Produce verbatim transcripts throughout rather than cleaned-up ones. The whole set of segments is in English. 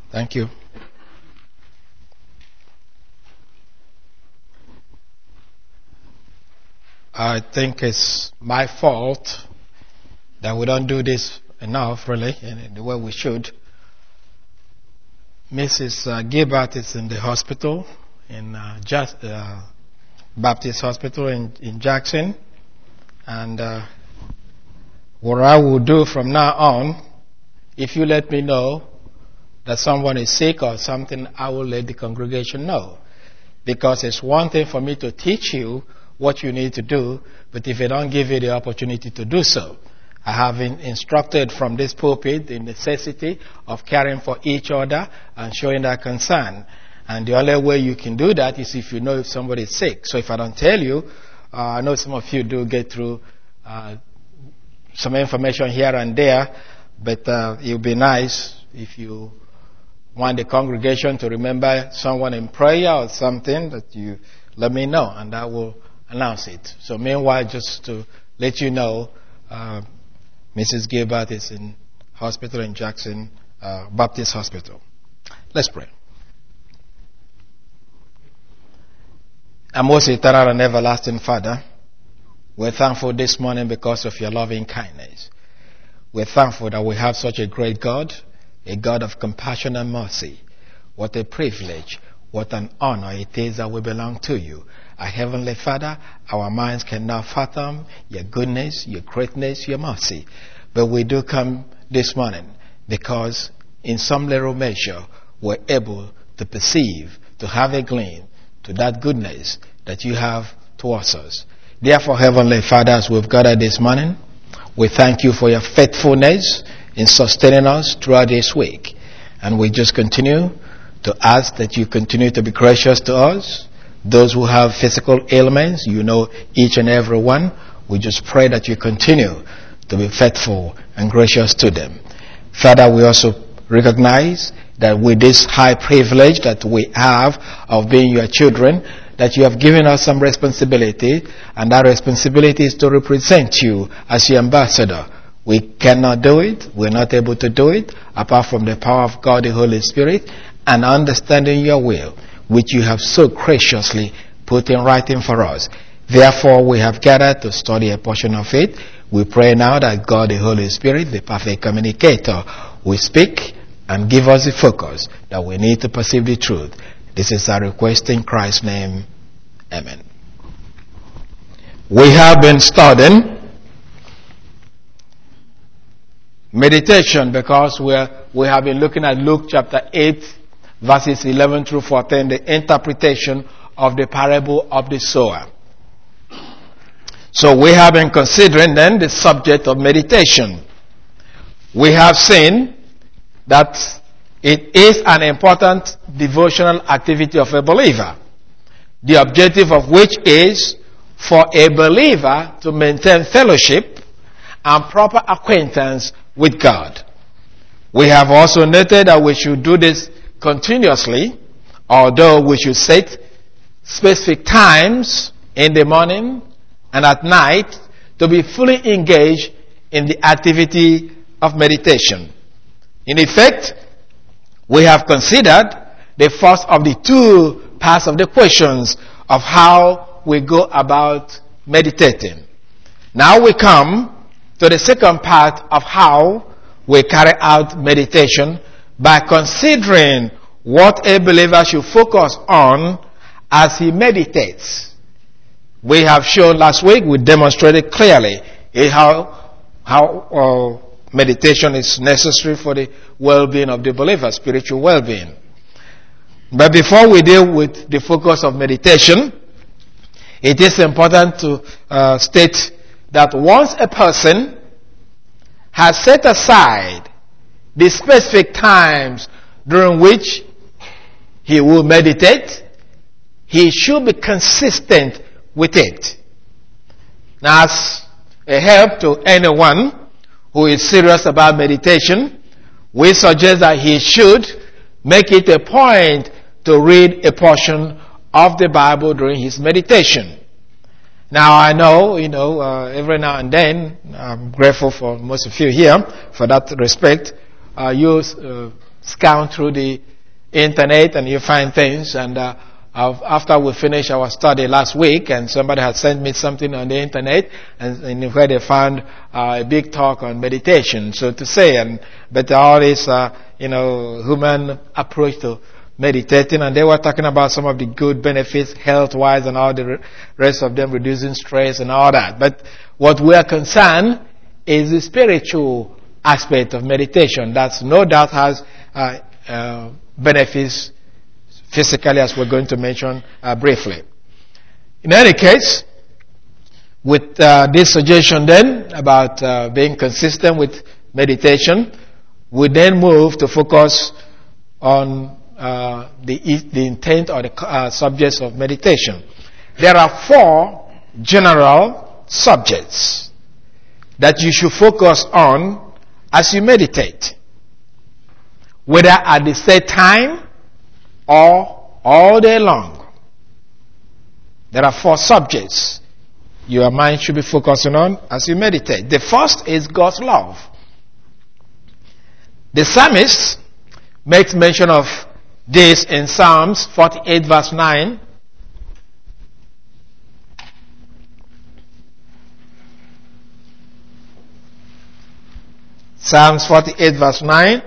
Thank you. I think it's my fault that we don't do this enough, really, in the way we should. Missus Uh, Gilbert is in the hospital, in uh, just, uh, Baptist Hospital in, in Jackson. And uh, what I will do from now on, if you let me know that someone is sick or something, I will let the congregation know. Because it's one thing for me to teach you what you need to do, but if I don't give you the opportunity to do so, I have in, instructed from this pulpit the necessity of caring for each other and showing that concern. And the only way you can do that is if you know if somebody is sick. So if I don't tell you, uh, I know some of you do get through uh, some information here and there, but uh, it would be nice if you want the congregation to remember someone in prayer or something, that you let me know, and I will announce it. So meanwhile, just to let you know, uh, Missus Gilbert is in hospital in Jackson uh, Baptist Hospital. Let's pray. Our most eternal and everlasting Father, we're thankful this morning because of your loving kindness. We're thankful that we have such a great God, a God of compassion and mercy. What a privilege, what an honor it is that we belong to you. Our Heavenly Father, our minds cannot fathom your goodness, your greatness, your mercy. But we do come this morning because in some little measure we're able to perceive, to have a glimpse to that goodness that you have towards us. Therefore, Heavenly Father, as we've gathered this morning, we thank you for your faithfulness in sustaining us throughout this week. And we just continue to ask that you continue to be gracious to us. Those who have physical ailments, you know each and every one. We just pray that you continue to be faithful and gracious to them. Father, we also recognize that with this high privilege that we have of being your children, that you have given us some responsibility, and that responsibility is to represent you as your ambassador. We cannot do it. We're not able to do it apart from the power of God, the Holy Spirit, and understanding your will, which you have so graciously put in writing for us. Therefore, we have gathered to study a portion of it. We pray now that God, the Holy Spirit, the perfect communicator, will speak and give us the focus that we need to perceive the truth. This is our request in Christ's name. Amen. We have been studying meditation because we are, we have been looking at Luke chapter eight, verses eleven through fourteen, the interpretation of the parable of the sower. So we have been considering then the subject of meditation. We have seen that it is an important devotional activity of a believer, the objective of which is for a believer to maintain fellowship and proper acquaintance with God. We have also noted that we should do this continuously, although we should set specific times in the morning and at night to be fully engaged in the activity of meditation. In effect, we have considered the first of the two parts of the questions of how we go about meditating. Now we come to the second part of how we carry out meditation by considering what a believer should focus on as he meditates. We have shown last week, we demonstrated clearly how, how uh, meditation is necessary for the well-being of the believer, spiritual well-being. But before we deal with the focus of meditation, it is important to uh, state that once a person has set aside the specific times during which he will meditate, he should be consistent with it. Now, as a help to anyone who is serious about meditation, we suggest that he should make it a point to read a portion of the Bible during his meditation. Now, I know, you know, uh, every now and then, I'm grateful for most of you here for that respect. Uh, you uh, scour through the internet and you find things. And uh, after we finished our study last week, and somebody had sent me something on the internet, and, and where they found uh, a big talk on meditation, so to say, and but all this, uh, you know, human approach to meditating, and they were talking about some of the good benefits health-wise and all the rest of them, reducing stress and all that. But what we are concerned is the spiritual aspect of meditation. That's no doubt has uh, uh, benefits physically, as we're going to mention uh, briefly. In any case, with uh, this suggestion then about uh, being consistent with meditation, we then move to focus on uh, the, the intent or the uh, subjects of meditation. There are four general subjects that you should focus on as you meditate, whether at the set time or all day long. There are four subjects your mind should be focusing on as you meditate. The first is God's love. The psalmist makes mention of this in Psalms forty-eight verse nine. Psalms forty-eight verse nine.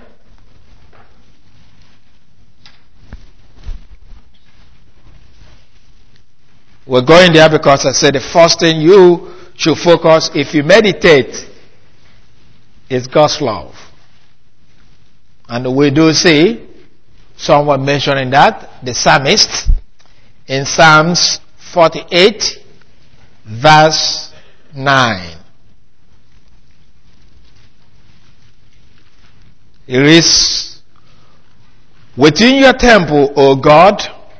We're going there because I said the first thing you should focus if you meditate is God's love. And we do see someone mentioning that, the psalmist, in Psalms forty-eight verse nine. It is within your temple, O God,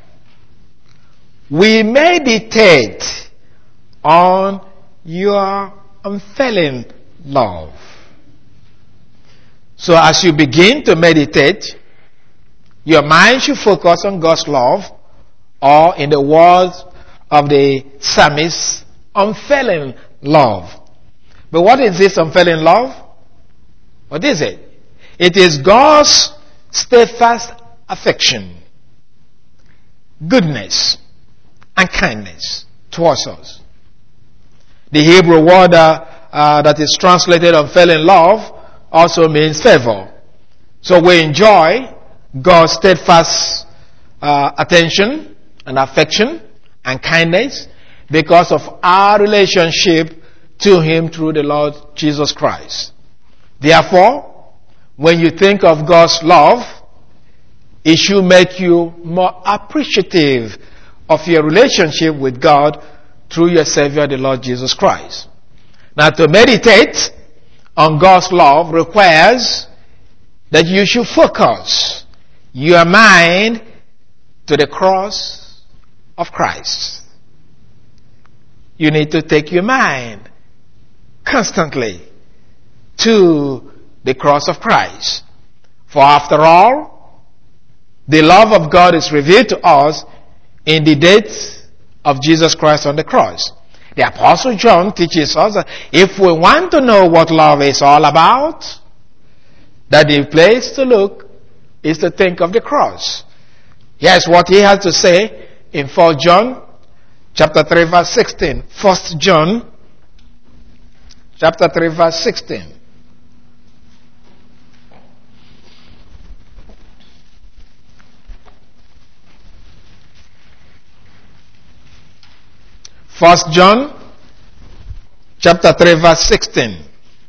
we meditate on your unfailing love. So as you begin to meditate, your mind should focus on God's love, or in the words of the psalmist, unfailing love. But what is this unfailing love? What is it? It is God's steadfast affection, goodness, and kindness towards us. The Hebrew word uh, uh, that is translated unfailing love also means favor. So we enjoy God's steadfast uh, attention and affection and kindness because of our relationship to Him through the Lord Jesus Christ. Therefore, when you think of God's love, it should make you more appreciative of your relationship with God through your Savior, the Lord Jesus Christ. Now, to meditate on God's love requires that you should focus your mind to the cross of Christ. You need to take your mind constantly to the cross of Christ. For after all, the love of God is revealed to us in the death of Jesus Christ on the cross. The Apostle John teaches us that if we want to know what love is all about, that the place to look is to think of the cross. Here's what he has to say in First John chapter three verse sixteen. First John chapter three verse sixteen. First John chapter three verse sixteen.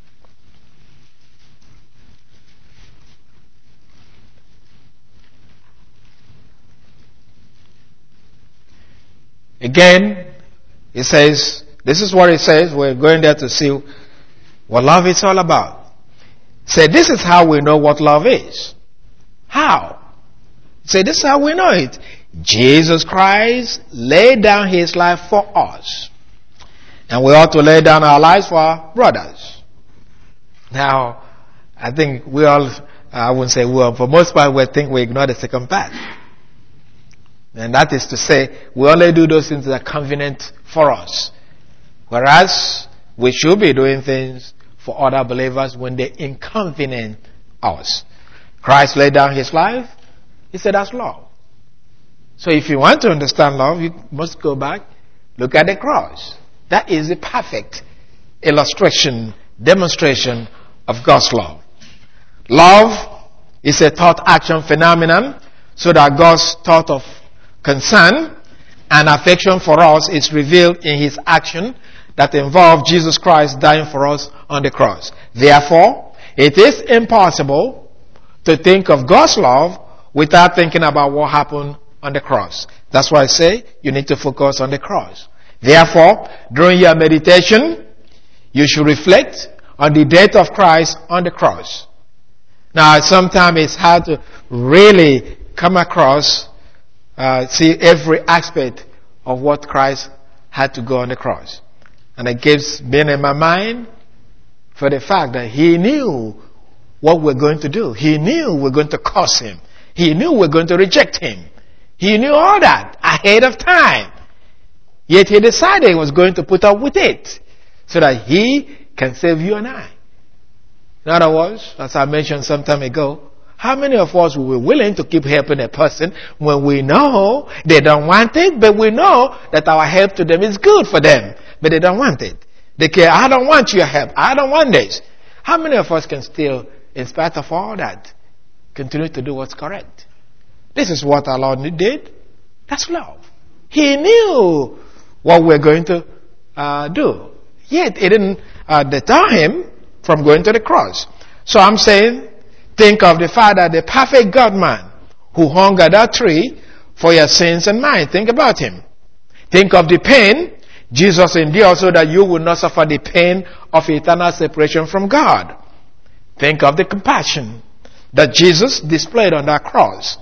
Again, it says, this is what it says, we're going there to see what love is all about. Say, this is how we know what love is. How? Say, this is how we know it. Jesus Christ laid down His life for us. And we ought to lay down our lives for our brothers. Now, I think we all, I wouldn't say we all, for most part we think we ignore the second part. And that is to say, we only do those things that are convenient for us. Whereas, we should be doing things for other believers when they inconvenience us. Christ laid down his life. He said that's love. So if you want to understand love, you must go back, look at the cross. That is a perfect illustration, demonstration of God's love. Love is a thought-action phenomenon, so that God's thought of concern and affection for us is revealed in his action that involved Jesus Christ dying for us on the cross. Therefore, it is impossible to think of God's love without thinking about what happened on the cross. That's why I say you need to focus on the cross. Therefore, during your meditation, you should reflect on the death of Christ on the cross. Now, sometimes it's hard to really come across, uh, see every aspect of what Christ had to go on the cross. And it gives me in my mind for the fact that he knew what we're going to do. He knew we're going to curse him. He knew we're going to reject him. He knew all that ahead of time. Yet he decided he was going to put up with it so that he can save you and I. In other words, as I mentioned some time ago, how many of us will be willing to keep helping a person when we know they don't want it, but we know that our help to them is good for them, but they don't want it. They care, I don't want your help. I don't want this. How many of us can still, in spite of all that, continue to do what's correct? This is what our Lord did. That's love. He knew what we're going to uh, do. Yet it didn't uh, deter him from going to the cross. So I'm saying, think of the Father, the perfect God-man, who hung at that tree for your sins and mine. Think about him. Think of the pain Jesus endured so that you will not suffer the pain of eternal separation from God. Think of the compassion that Jesus displayed on that cross.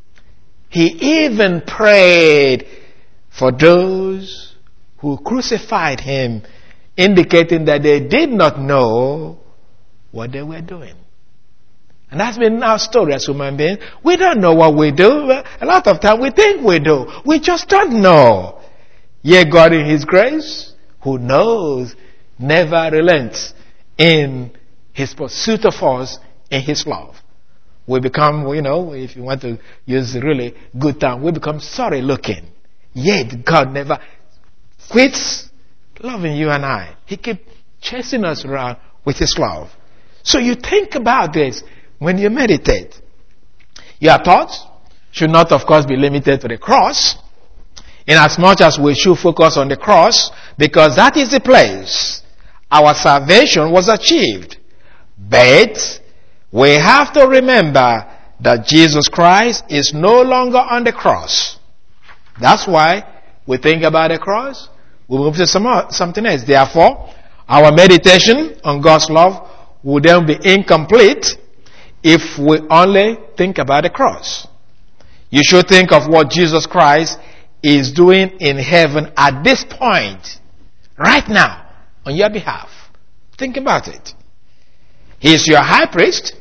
He even prayed for those who crucified him, indicating that they did not know what they were doing. And that's been our story as human beings. We don't know what we do. A lot of time we think we do. We just don't know. Yet God in his grace, who knows, never relents in his pursuit of us in his love. We become, you know, if you want to use a really good term, we become sorry looking. Yet God never quits loving you and I. He keeps chasing us around with his love. So you think about this when you meditate. Your thoughts should not, of course, be limited to the cross, in as much as we should focus on the cross, because that is the place our salvation was achieved. But we have to remember that Jesus Christ is no longer on the cross. That's why we think about the cross, we move to some, something else. Therefore, our meditation on God's love would then be incomplete if we only think about the cross. You should think of what Jesus Christ is doing in heaven at this point, right now, on your behalf. Think about it. He is your high priest.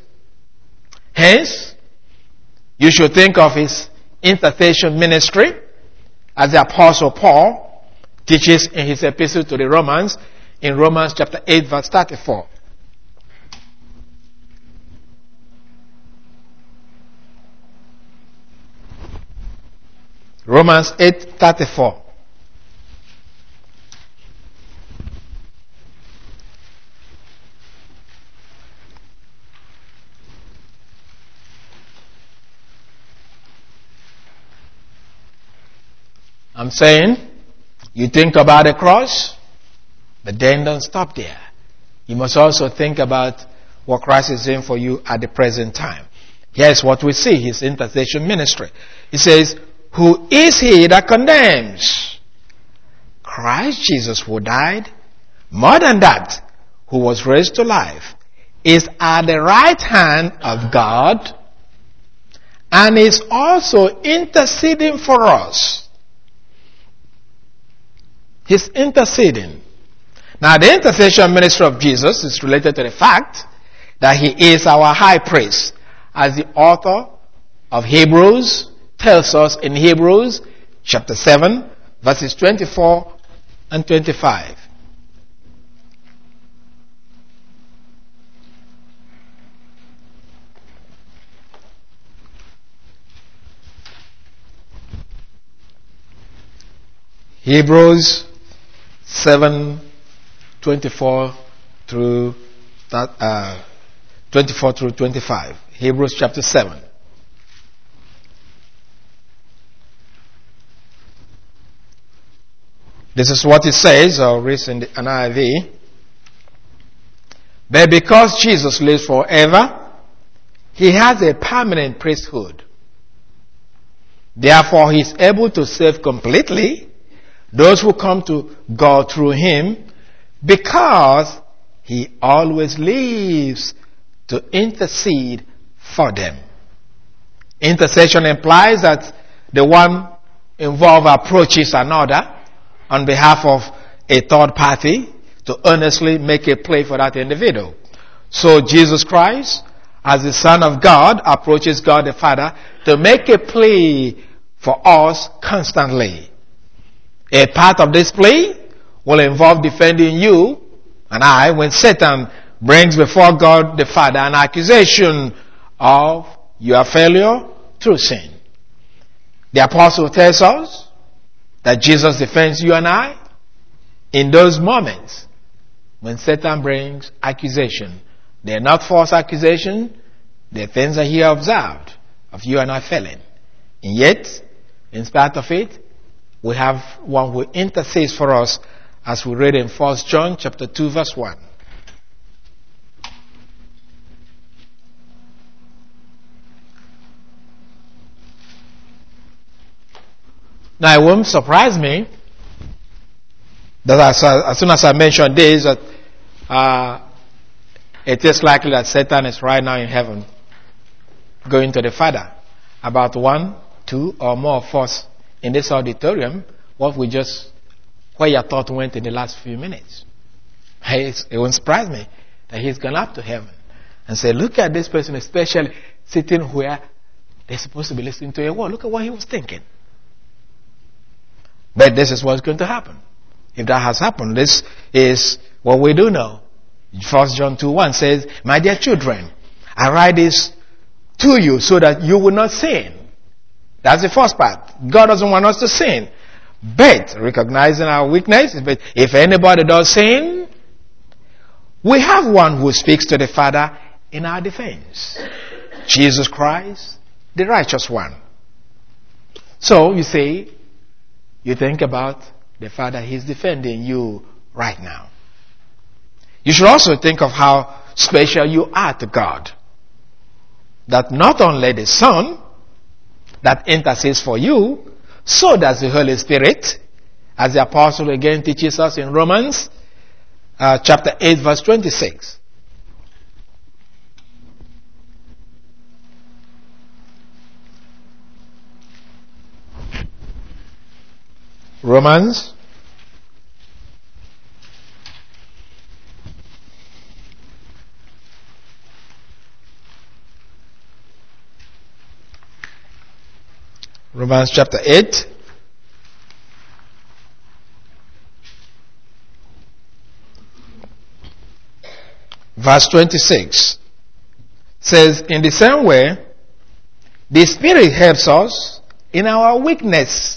Hence, you should think of his intercession ministry, as the Apostle Paul teaches in his epistle to the Romans, in Romans chapter eight, verse thirty-four. Romans eight thirty-four. I'm saying, you think about the cross, but then don't stop there. You must also think about what Christ is doing for you at the present time. Here's what we see, his intercession ministry. He says, who is he that condemns? Christ Jesus, who died, more than that, who was raised to life, is at the right hand of God and is also interceding for us. He's interceding. Now, the intercession ministry of Jesus is related to the fact that he is our high priest, as the author of Hebrews tells us in Hebrews chapter seven, verses twenty-four and twenty-five. Hebrews seven twenty-four through uh, twenty-four through twenty-five. Hebrews chapter seven. This is what it says. I'll read in the N I V. But because Jesus lives forever, he has a permanent priesthood. Therefore, he is able to save completely those who come to God through him, because he always lives to intercede for them. Intercession implies that the one involved approaches another on behalf of a third party to earnestly make a plea for that individual. So Jesus Christ, as the Son of God, approaches God the Father to make a plea for us constantly. A part of this plea will involve defending you and I when Satan brings before God the Father an accusation of your failure through sin. The apostle tells us that Jesus defends you and I in those moments when Satan brings accusation. They are not false accusations, they are things that he observed of you and I failing. And yet, in spite of it, we have one who intercedes for us, as we read in First John chapter two verse one. Now, it won't surprise me that as, as soon as I mention this, that uh, it is likely that Satan is right now in heaven going to the Father. About one, two, or more of us in this auditorium, what we just, where your thought went in the last few minutes. It won't surprise me that he's gone up to heaven and say, look at this person, especially sitting where they're supposed to be listening to a word. Look at what he was thinking. But this is what's going to happen. If that has happened, this is what we do know. First John two one says, my dear children, I write this to you so that you will not sin. That's the first part. God doesn't want us to sin. But, recognizing our weakness, but if anybody does sin, we have one who speaks to the Father in our defense. Jesus Christ, the righteous one. So, you see, you think about the Father, he's defending you right now. You should also think of how special you are to God. That not only the Son that intercedes for you, so does the Holy Spirit, as the apostle again teaches us in Romans uh, chapter eight verse twenty-six. Romans Romans chapter eight verse twenty-six says, in the same way, the Spirit helps us in our weakness.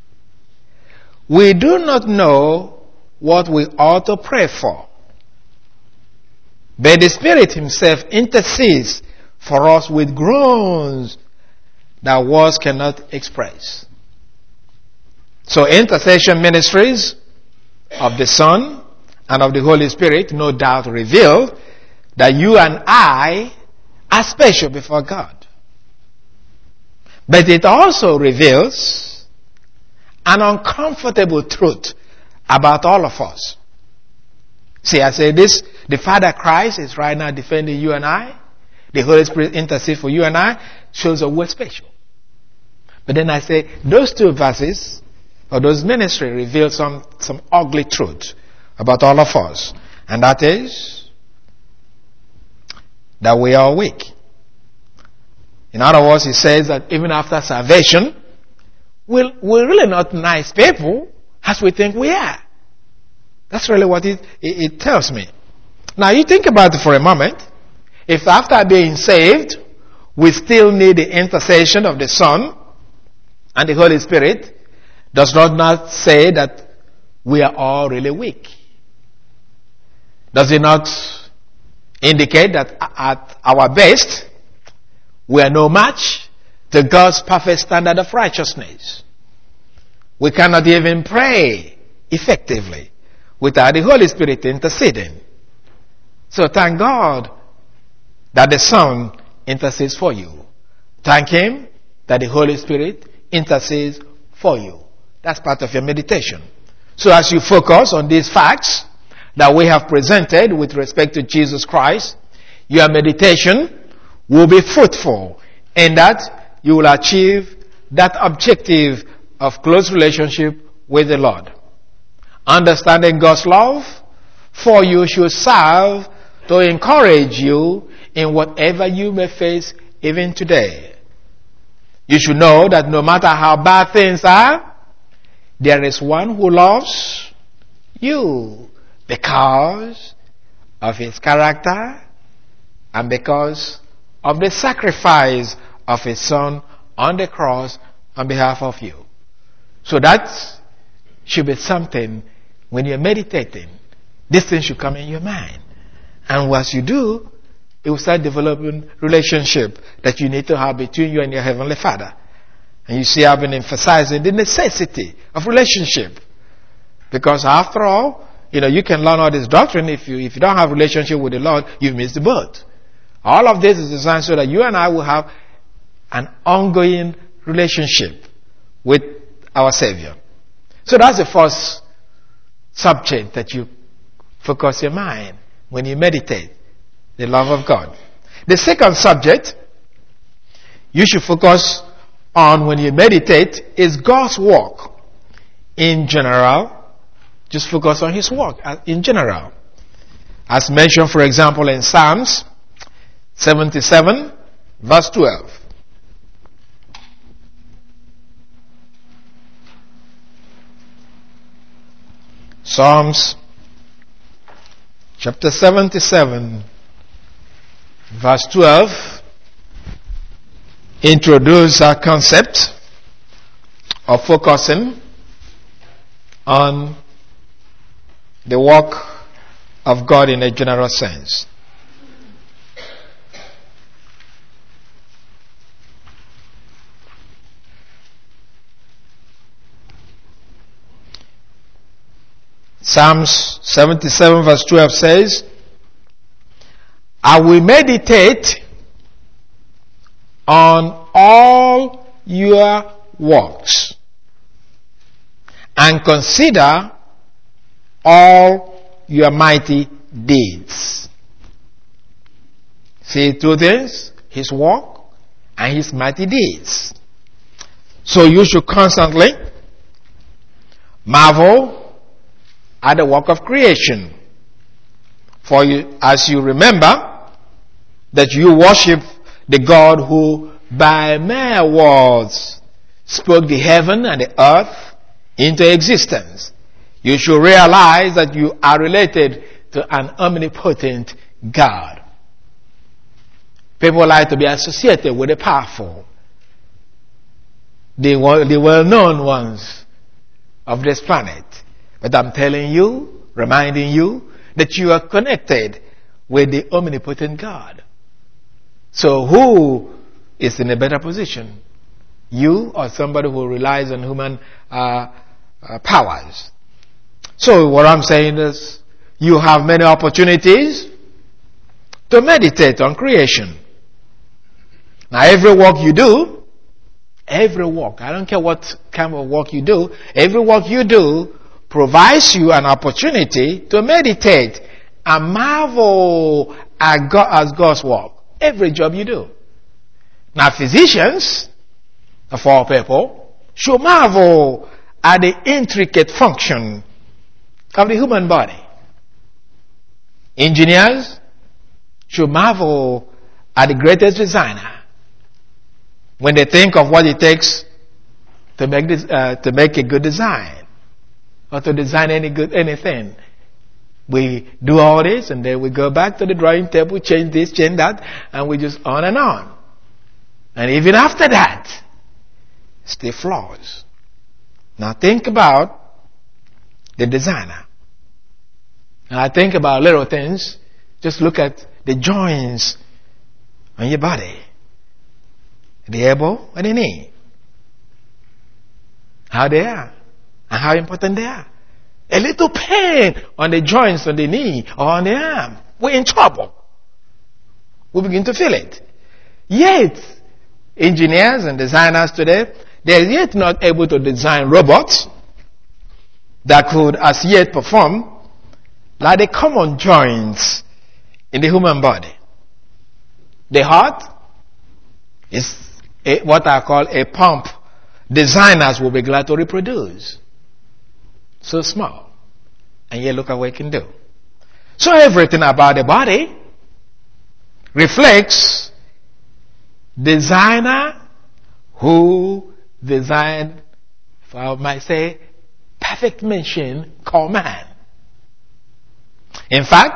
We do not know what we ought to pray for, but the Spirit himself intercedes for us with groans that words cannot express. So intercession ministries of the Son and of the Holy Spirit no doubt reveal that you and I are special before God. But it also reveals an uncomfortable truth about all of us. See, I say this, the Father Christ is right now defending you and I. The Holy Spirit intercedes for you and I, shows that we're special. But then I say, those two verses, or those ministry, reveal some, some ugly truth about all of us. And that is, that we are weak. In other words, he says that even after salvation, we're, we're really not nice people as we think we are. That's really what it, it, it tells me. Now you think about it for a moment. If after being saved, we still need the intercession of the Son and the Holy Spirit, does not, not say that we are all really weak. Does it not indicate that at our best, we are no match to God's perfect standard of righteousness? We cannot even pray effectively without the Holy Spirit interceding. So thank God that the Son intercedes for you. Thank Him that the Holy Spirit intercedes for you. That's part of your meditation. So as you focus on these facts that we have presented with respect to Jesus Christ, your meditation will be fruitful in that you will achieve that objective of close relationship with the Lord. Understanding God's love for you should serve to encourage you in whatever you may face even today. You should know that no matter how bad things are, there is one who loves you because of His character and because of the sacrifice of His Son on the cross on behalf of you. So that should be something when you're meditating. This thing should come in your mind. And once you do, it will start developing relationship that you need to have between you and your Heavenly Father. And you see, I've been emphasizing the necessity of relationship. Because after all, you know, you can learn all this doctrine. If you, if you don't have a relationship with the Lord, you've missed the boat. All of this is designed so that you and I will have an ongoing relationship with our Savior. So that's the first subject that you focus your mind when you meditate, the love of God. The second subject you should focus on when you meditate is God's work in general. Just focus on His work in general. As mentioned, for example, in Psalms seventy-seven, verse twelve. Psalms chapter seventy-seven, verse twelve, introduce our concept of focusing on the work of God in a general sense. Psalms seventy-seven verse twelve says, I will meditate on all your works and consider all your mighty deeds. See two things, His work and His mighty deeds. So you should constantly marvel at the work of creation. For you, as you remember, that you worship the God who by mere words spoke the heaven and the earth into existence. You should realize that you are related to an omnipotent God. People like to be associated with the powerful, the, the well-known ones of this planet. But I'm telling you, reminding you, that you are connected with the omnipotent God. So who is in a better position? You or somebody who relies on human uh, uh, powers? So what I'm saying is, you have many opportunities to meditate on creation. Now every work you do, every work, I don't care what kind of work you do, every work you do provides you an opportunity to meditate and marvel at God, as God's work. Every job you do. Now physicians, of all people, should marvel at the intricate function of the human body. Engineers should marvel at the greatest designer when they think of what it takes to make this, uh, to make a good design. Or to design any good anything. We do all this and then we go back to the drawing table, change this, change that, and we just on and on. And even after that, still flaws. Now think about the designer. Now I think about little things. Just look at the joints on your body. The elbow and the knee. How they are. And how important they are. A little pain on the joints on the knee or on the arm. We're in trouble. We begin to feel it. Yet, engineers and designers today, they are yet not able to design robots that could as yet perform like the common joints in the human body. The heart is a, what I call a pump. Designers will be glad to reproduce. So small. And yet look at what it can do. So everything about the body reflects designer who designed, if I might say, perfect machine called man. In fact,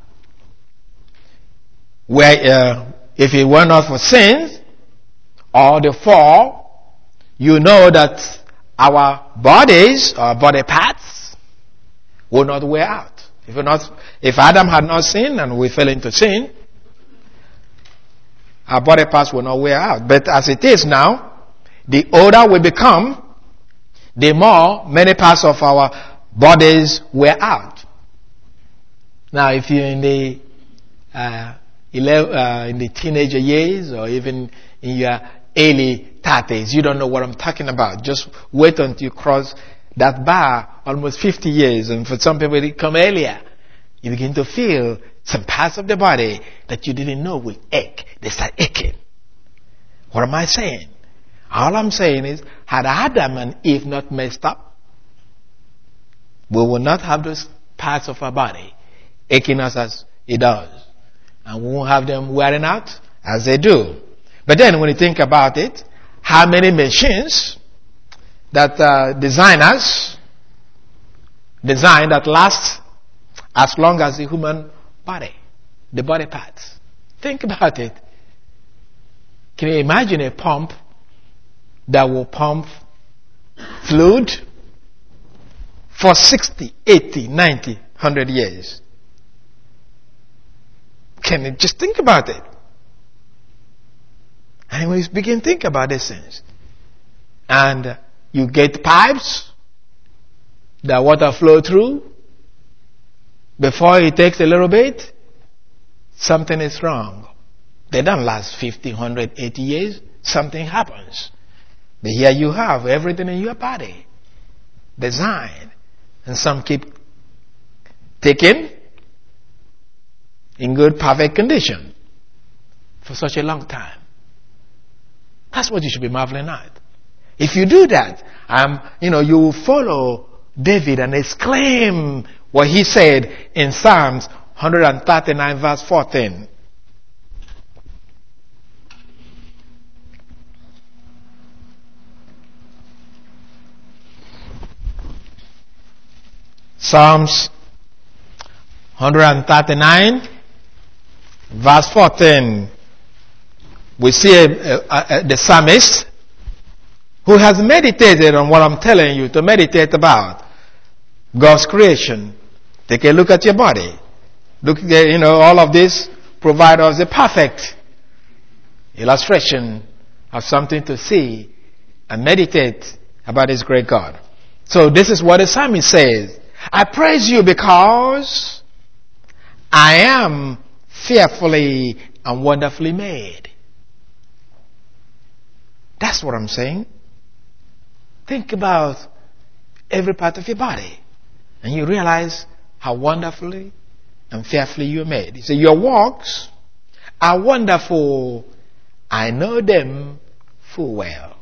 where uh, if it were not for sins or the fall, you know that our bodies, our body parts, will not wear out. If, not, if Adam had not sinned and we fell into sin, our body parts will not wear out. But as it is now, the older we become, the more many parts of our bodies wear out. Now, if you're in the uh, eleven, uh, in the teenager years or even in your early thirties, you don't know what I'm talking about. Just wait until you cross that bar, almost fifty years, and for some people it come earlier. You begin to feel some parts of the body that you didn't know will ache. They start aching. What am I saying? All I'm saying is, had Adam and Eve not messed up, we will not have those parts of our body aching us as it does. And we won't have them wearing out as they do. But then when you think about it, how many machines that uh, designers design that last as long as the human body, the body parts? Think about it. Can you imagine a pump that will pump fluid for sixty, eighty, ninety, one hundred years? Can you just think about it? And when you begin to think about these things, and you get pipes that water flow through, before it takes a little bit, something is wrong. They don't last fifty, one hundred, eighty years. Something happens. But here you have everything in your body designed. And some keep taken in good, perfect condition for such a long time. That's what you should be marveling at. If you do that, um, you know, you will follow David and exclaim what he said in Psalms one thirty-nine verse fourteen. Psalms one thirty-nine verse fourteen. We see a, a, a, the psalmist who has meditated on what I'm telling you to meditate about. God's creation. Take a look at your body. Look, you know, all of this provide us a perfect illustration of something to see and meditate about His great God. So this is what the psalmist says. I praise you because I am fearfully and wonderfully made. That's what I'm saying. Think about every part of your body, and you realize how wonderfully and fearfully you're made. You say, your works are wonderful. I know them full well.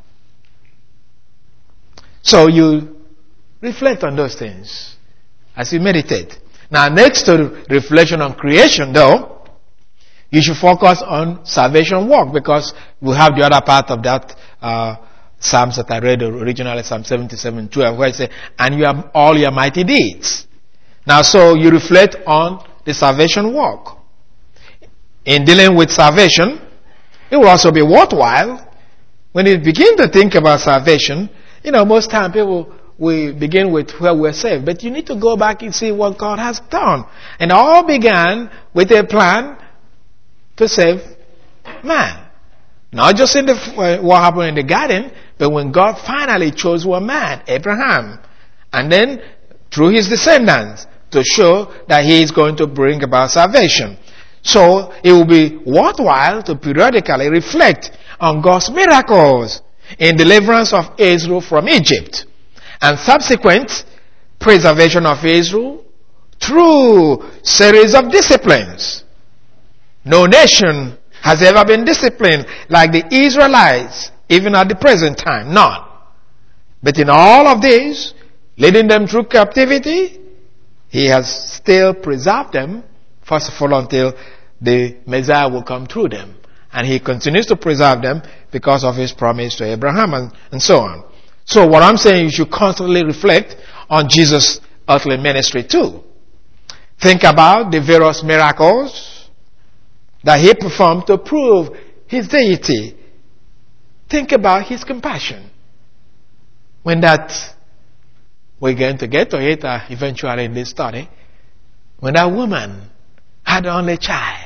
So you reflect on those things as you meditate. Now, next to reflection on creation, though, you should focus on salvation work, because we have the other part of that uh, Psalms that I read originally, Psalm seventy-seven twelve, where it says, and you have all your mighty deeds. Now, so you reflect on the salvation work. In dealing with salvation, it will also be worthwhile when you begin to think about salvation. You know, most time people we begin with where we're saved. But you need to go back and see what God has done. And it all began with a plan to save man. Not just in the, what happened in the garden, but when God finally chose one man, Abraham. And then through his descendants to show that he is going to bring about salvation. So it will be worthwhile to periodically reflect on God's miracles in deliverance of Israel from Egypt and subsequent preservation of Israel through series of disciplines. No nation has ever been disciplined like the Israelites, even at the present time. None. But in all of these, leading them through captivity, he has still preserved them, first of all, until the Messiah will come through them. And he continues to preserve them because of his promise to Abraham and, and so on. So what I'm saying, you should constantly reflect on Jesus' earthly ministry too. Think about the various miracles that he performed to prove his deity. Think about his compassion. When that, we're going to get to it uh, eventually in this study, when that woman had only child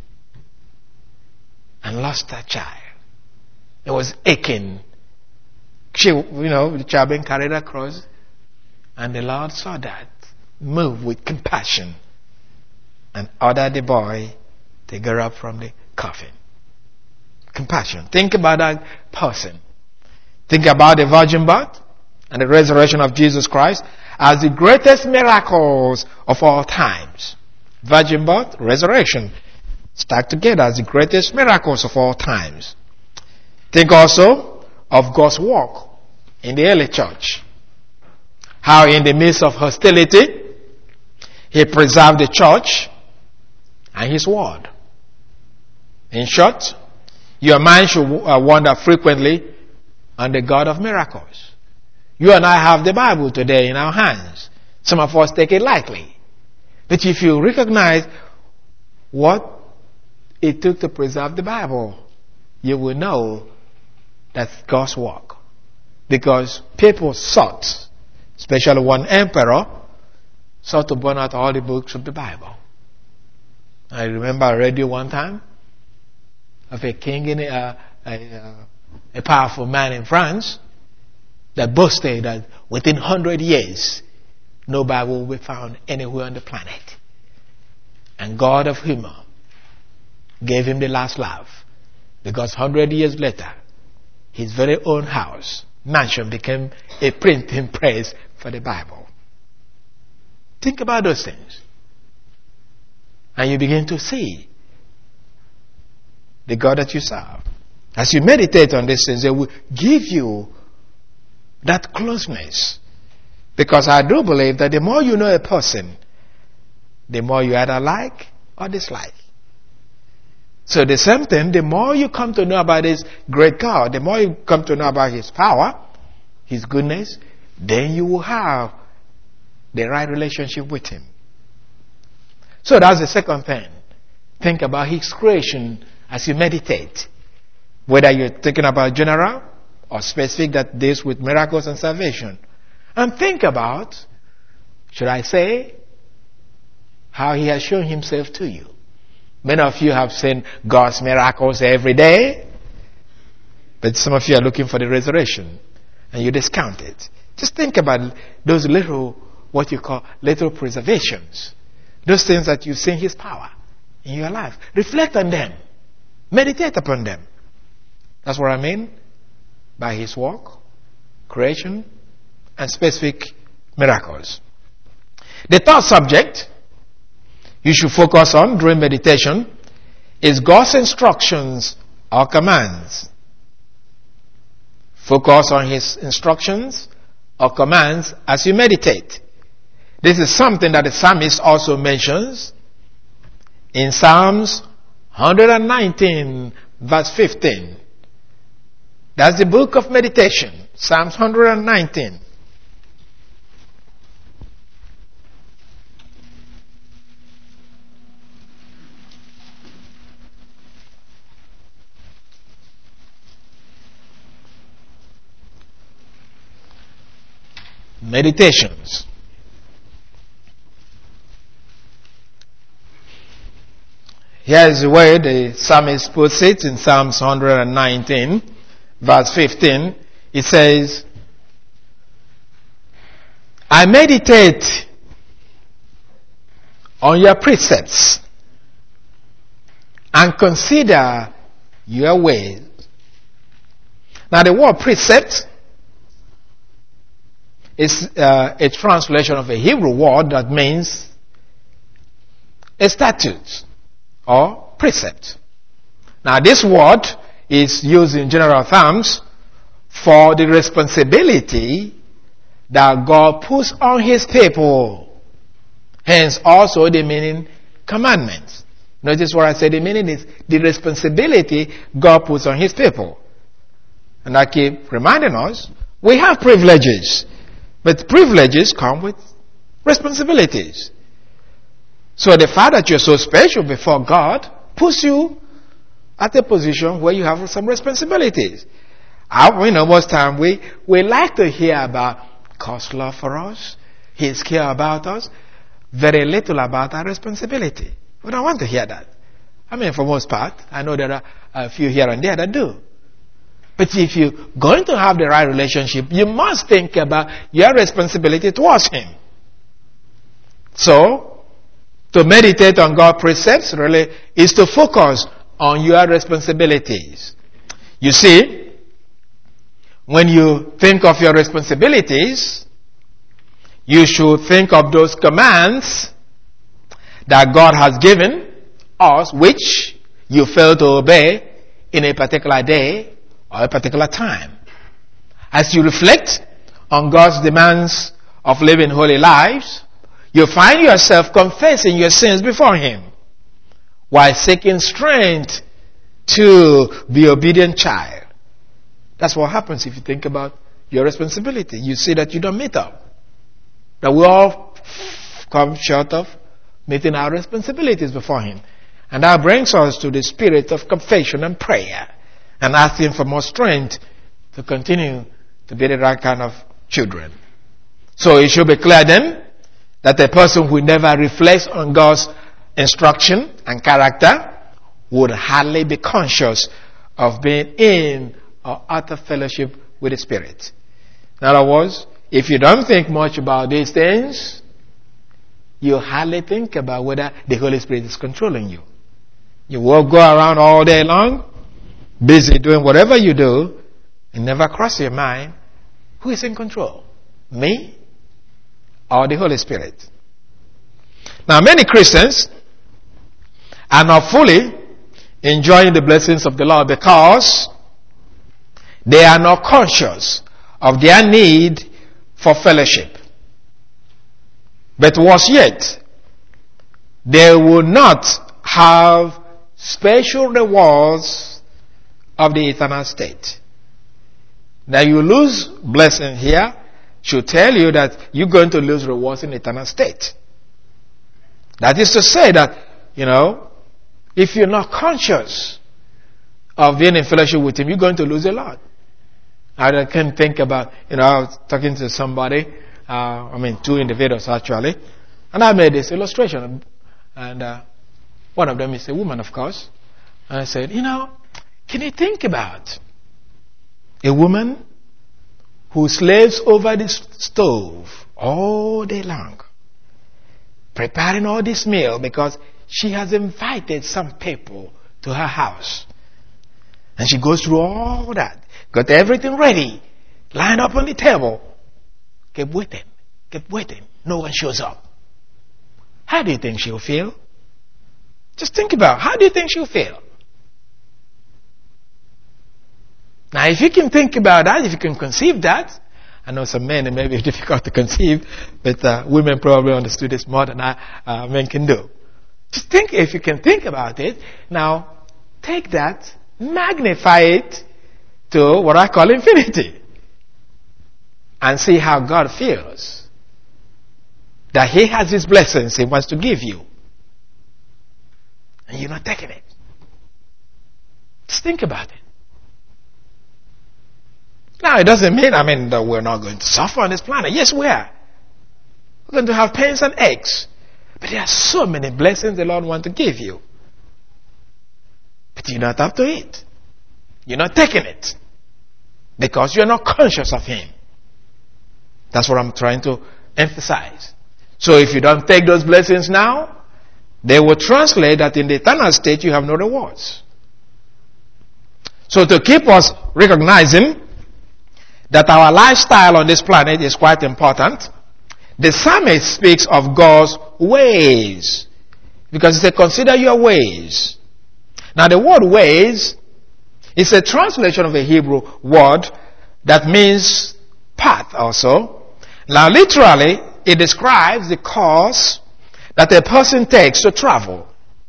and lost her child. It was aching. She, you know, the child being carried across, and the Lord saw that, moved with compassion, and ordered the boy to get up from the coffin. Compassion. Think about that person. Think about the virgin birth and the resurrection of Jesus Christ as the greatest miracles of all times. Virgin birth, resurrection, stacked together as the greatest miracles of all times. Think also of God's work in the early church. How in the midst of hostility, he preserved the church and his word. In short, your mind should wander frequently on the God of miracles. You and I have the Bible today in our hands. Some of us take it lightly. But if you recognize what it took to preserve the Bible, you will know that's God's work. Because people sought, especially one emperor, sought to burn out all the books of the Bible. I remember I read you one time of a king, in a, a, a powerful man in France, that boasted that within one hundred years, no Bible will be found anywhere on the planet. And God of humor gave him the last laugh, because one hundred years later, his very own house, mansion, became a printing press for the Bible. Think about those things. And you begin to see the God that you serve. As you meditate on these things, it will give you that closeness. Because I do believe that the more you know a person, the more you either like or dislike. So the same thing, the more you come to know about this great God, the more you come to know about his power, his goodness, then you will have the right relationship with him. So that's the second thing. Think about his creation as you meditate. Whether you're thinking about general or specific that deals with miracles and salvation. And think about, should I say, how he has shown himself to you. Many of you have seen God's miracles every day, but some of you are looking for the resurrection, and you discount it. Just think about those little, what you call little preservations. Those things that you've seen his power in your life. Reflect on them. Meditate upon them. That's what I mean by his work, creation, and specific miracles. The third subject you should focus on during meditation is God's instructions or commands. Focus on his instructions or commands as you meditate. This is something that the psalmist also mentions in Psalms one nineteen verse fifteen. That's the book of meditation, Psalms one nineteen. meditations. Here is the way the psalmist puts it in Psalms one nineteen, verse fifteen. It says, I meditate on your precepts and consider your ways. Now the word precept is uh, a translation of a Hebrew word that means a statute or precept. Now this word is used in general terms for the responsibility that God puts on his people. Hence also the meaning commandments. Notice what I said, the meaning is the responsibility God puts on his people. And I keep reminding us, we have privileges, but privileges come with responsibilities. So the fact that you're so special before God puts you at a position where you have some responsibilities. I, you know, most time we, we like to hear about God's love for us, his care about us, very little about our responsibility. We don't want to hear that. I mean, for most part, I know there are a few here and there that do. But if you're going to have the right relationship, you must think about your responsibility towards him. So, to meditate on God's precepts really is to focus on your responsibilities. You see, when you think of your responsibilities, you should think of those commands that God has given us, which you fail to obey in a particular day or a particular time. As you reflect on God's demands of living holy lives, you find yourself confessing your sins before him while seeking strength to be obedient child. That's what happens if you think about your responsibility. You see that you don't meet up. That we all come short of meeting our responsibilities before him. And that brings us to the spirit of confession and prayer and asking for more strength to continue to be the right kind of children. So it should be clear then that a person who never reflects on God's instruction and character would hardly be conscious of being in or out of fellowship with the Spirit. In other words, if you don't think much about these things, you hardly think about whether the Holy Spirit is controlling you. You will go around all day long, busy doing whatever you do, and never cross your mind, who is in control? Me or the Holy Spirit? Now, many Christians are not fully enjoying the blessings of the Lord because they are not conscious of their need for fellowship. But worse yet, they will not have special rewards of the eternal state. Now you lose blessing here should tell you that you're going to lose rewards in eternal state. That is to say that, you know, if you're not conscious of being in fellowship with him, you're going to lose a lot. I can think about, you know, I was talking to somebody, uh, I mean two individuals actually, and I made this illustration, and uh, one of them is a woman, of course, and I said, you know, can you think about a woman who slaves over the stove all day long, preparing all this meal because she has invited some people to her house. And she goes through all that, got everything ready, lined up on the table, kept waiting, kept waiting. No one shows up. How do you think she'll feel? Just think about, how do you think she'll feel? Now, if you can think about that, if you can conceive that, I know some men, it may be difficult to conceive, but uh, women probably understood this more than I, uh, men can do. Just think, if you can think about it, now take that, magnify it to what I call infinity, and see how God feels. That he has his blessings he wants to give you, and you're not taking it. Just think about it. Now, it doesn't mean, I mean, that we're not going to suffer on this planet. Yes, we are. We're going to have pains and aches. But there are so many blessings the Lord wants to give you. But you're not up to it. You're not taking it. Because you're not conscious of Him. That's what I'm trying to emphasize. So if you don't take those blessings now, they will translate that in the eternal state you have no rewards. So to keep us recognizing that our lifestyle on this planet is quite important, the psalmist speaks of God's ways. Because he said, consider your ways. Now the word ways is a translation of a Hebrew word that means path also. Now literally, it describes the course that a person takes to travel.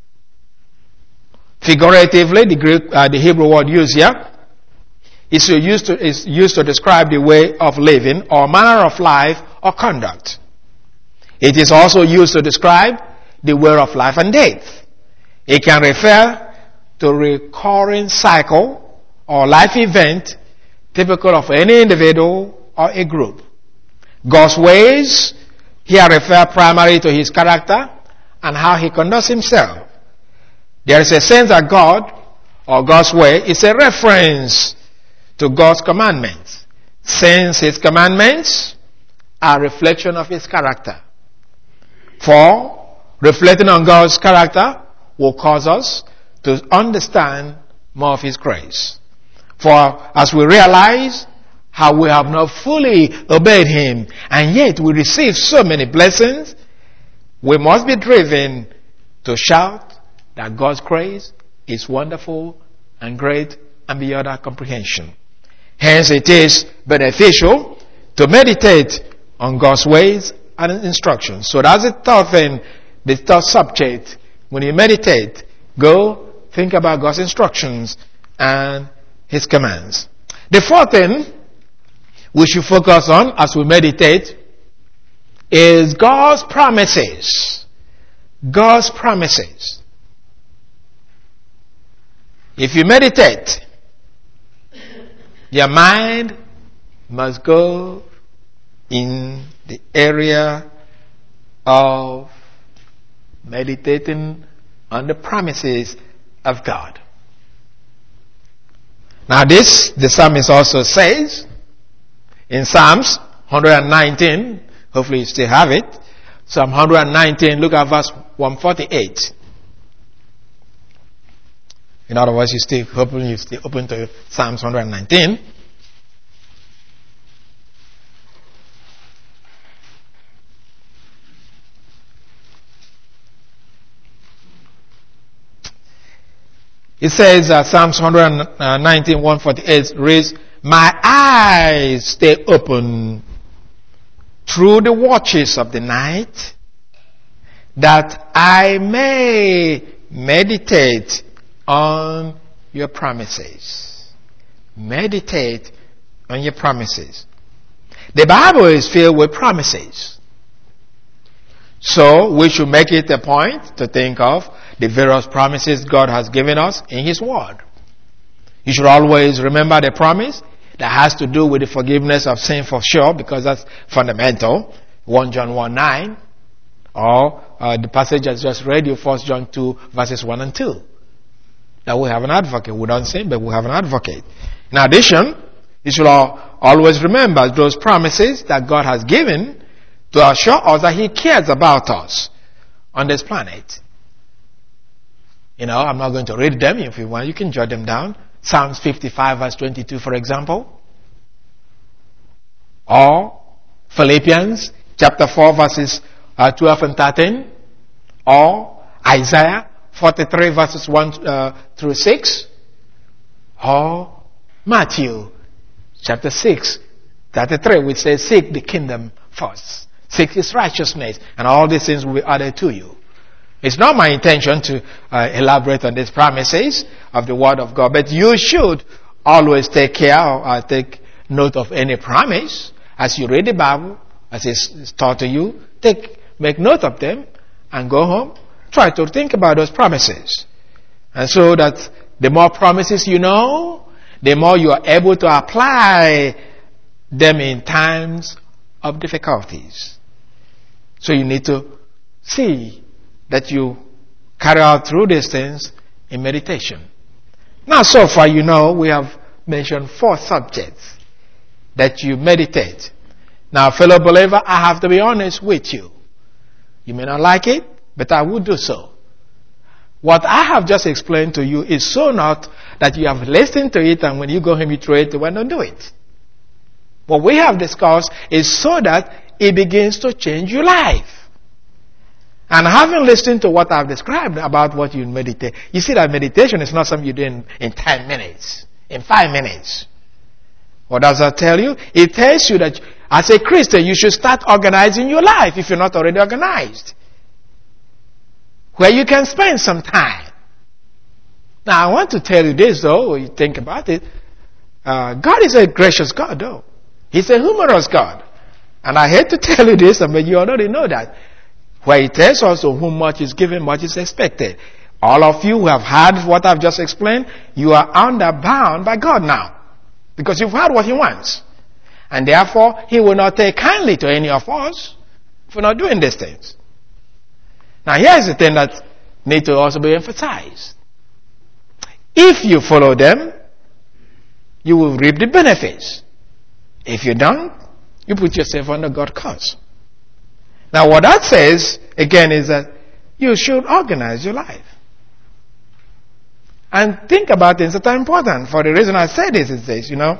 Figuratively, the Greek, uh, the Hebrew word used here is used, to, is used to describe the way of living or manner of life or conduct. It is also used to describe the way of life and death. It can refer to a recurring cycle or life event typical of any individual or a group. God's ways here refer primarily to His character and how He conducts Himself. There is a sense that God or God's way is a reference to God's commandments, since His commandments are a reflection of His character. For reflecting on God's character will cause us to understand more of His grace. For as we realize how we have not fully obeyed Him, and yet we receive so many blessings, we must be driven to shout that God's grace is wonderful and great and beyond our comprehension. Hence it is beneficial to meditate on God's ways and instructions. So that's the third thing, the third subject. When you meditate, go think about God's instructions and His commands. The fourth thing we should focus on as we meditate is God's promises. God's promises. If you meditate, your mind must go in the area of meditating on the promises of God. Now this, the psalmist also says in Psalms one nineteen, hopefully you still have it, Psalm one nineteen, look at verse one forty-eight. In other words, you still open, you still open to Psalms one nineteen. It says, uh, Psalms one nineteen, one forty-eight reads, my eyes stay open through the watches of the night, that I may meditate on your promises. Meditate on your promises. The Bible is filled with promises. So we should make it a point to think of the various promises God has given us in His Word. You should always remember the promise that has to do with the forgiveness of sin for sure, because that's fundamental. First John one nine, or uh, the passage I just read you, First John two verses one and two. That we have an advocate. We don't sin, but we have an advocate. In addition, you should all, always remember those promises that God has given to assure us that He cares about us on this planet. You know, I'm not going to read them. If you want, you can jot them down. Psalms fifty-five verse twenty-two, for example. Or Philippians chapter four verses uh, twelve and thirteen. Or Isaiah forty-three verses one uh, through six. Or Matthew chapter six, thirty-three, which says, seek the kingdom first. Seek His righteousness, and all these things will be added to you. It's not my intention to uh, elaborate on these promises of the Word of God, but you should always take care or uh, take note of any promise as you read the Bible, as it's taught to you. Take, make note of them and go home. Try to think about those promises. And so that the more promises you know, the more you are able to apply them in times of difficulties. So you need to see that you carry out through these things in meditation. Now, so far, you know, we have mentioned four subjects that you meditate. Now, fellow believer, I have to be honest with you. You may not like it, but I will do so. What I have just explained to you is so not that you have listened to it and when you go home you throw it away, don't do it. What we have discussed is so that it begins to change your life. And having listened to what I've described about what you meditate, you see that meditation is not something you do in, in ten minutes, in five minutes. What does that tell you? It tells you that as a Christian, you should start organizing your life if you're not already organized. Where you can spend some time. Now, I want to tell you this, though, when you think about it. Uh, God is a gracious God, though. He's a humorous God. And I hate to tell you this, but you already know that. Where He tells us to whom much is given, much is expected. All of you who have heard what I've just explained, you are underbound by God now. Because you've heard what He wants. And therefore, He will not take kindly to any of us for not doing these things. Now, here's the thing that needs to also be emphasized. If you follow them, you will reap the benefits. If you don't, you put yourself under God's curse. Now, what that says, again, is that you should organize your life. And think about things that are important. For the reason I say this is this, you know.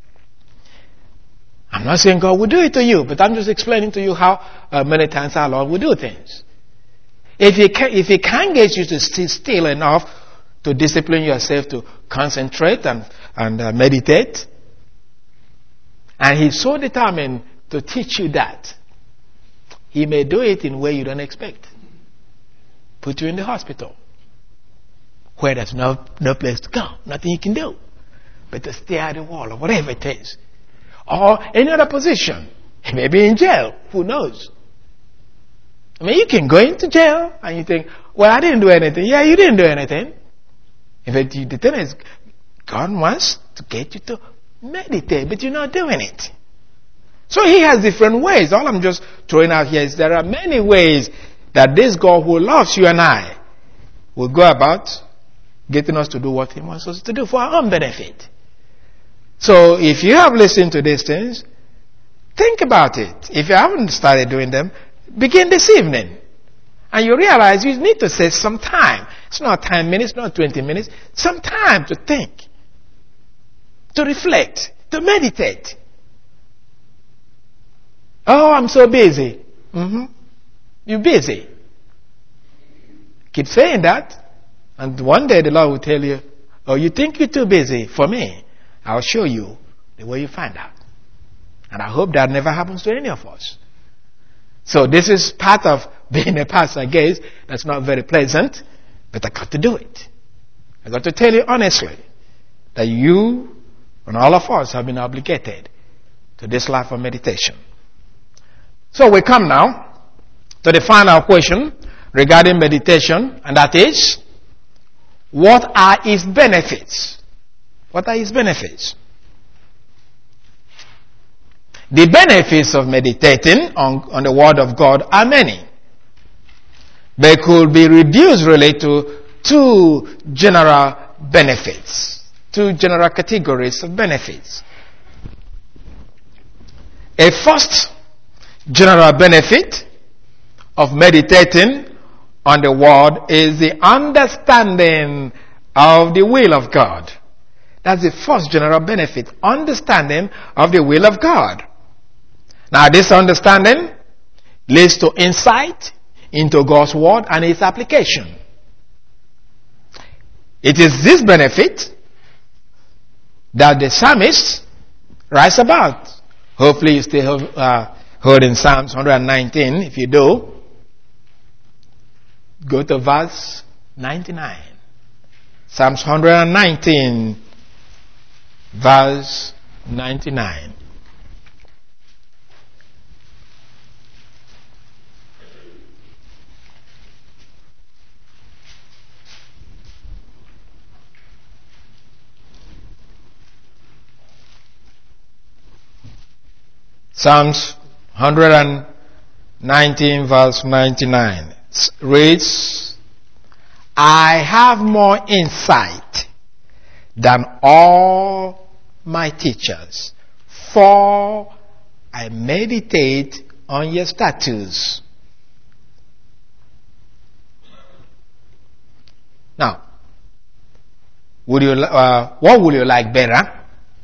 I'm not saying God will do it to you, but I'm just explaining to you how uh, many times our Lord will do things. If He can, if He can't get you to sit still enough to discipline yourself to concentrate and, and uh, meditate, and He's so determined to teach you that, He may do it in a way you don't expect. Put you in the hospital, where there's no, no place to go, nothing you can do, but to stare at the wall or whatever it is. Or any other position. He may be in jail, who knows? I mean, you can go into jail and you think, well, I didn't do anything. Yeah, you didn't do anything. In fact, the thing is, God wants to get you to meditate, but you're not doing it. So He has different ways. All I'm just throwing out here is there are many ways that this God who loves you and I will go about getting us to do what He wants us to do for our own benefit. So if you have listened to these things, think about it. If you haven't started doing them, begin this evening. And you realize you need to set some time. It's not ten minutes, not twenty minutes. Some time to think, to reflect, to meditate. Oh, I'm so busy. Mm-hmm. You're busy. Keep saying that. And one day the Lord will tell you, oh, you think you're too busy for me? I'll show you the way you find out. And I hope that never happens to any of us. So this is part of being a pastor, I guess. That's not very pleasant, but I got to do it. I got to tell you honestly that you and all of us have been obligated to this life of meditation. So we come now to the final question regarding meditation, and that is, what are its benefits? What are its benefits? The benefits of meditating on, on the Word of God are many. They could be reduced really to two general benefits, two general categories of benefits. A first general benefit of meditating on the Word is the understanding of the will of God. That's the first general benefit, understanding of the will of God. Now, this understanding leads to insight into God's Word and its application. It is this benefit that the psalmist writes about. Hopefully you still have uh, heard in Psalms one nineteen. If you do, go to verse ninety-nine. Psalms one nineteen, verse ninety-nine. Psalms one nineteen verse ninety-nine reads, I have more insight than all my teachers, for I meditate on your statutes. Now, would you, uh, what would you like better?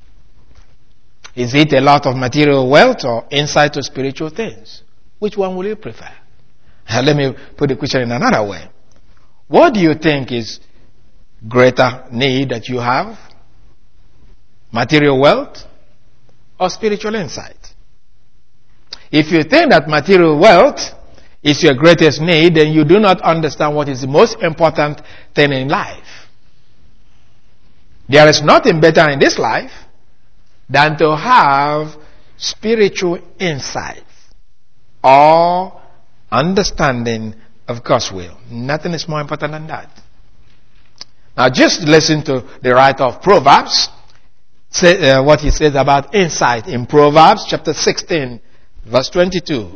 Is it a lot of material wealth or insight to spiritual things? Which one will you prefer? Uh, let me put the question in another way. What do you think is greater need that you have? Material wealth or spiritual insight? If you think that material wealth is your greatest need, then you do not understand what is the most important thing in life. There is nothing better in this life than to have spiritual insight or understanding of God's will. Nothing is more important than that. Now just listen to the writer of Proverbs, say, uh, what he says about insight in Proverbs chapter sixteen, verse twenty-two.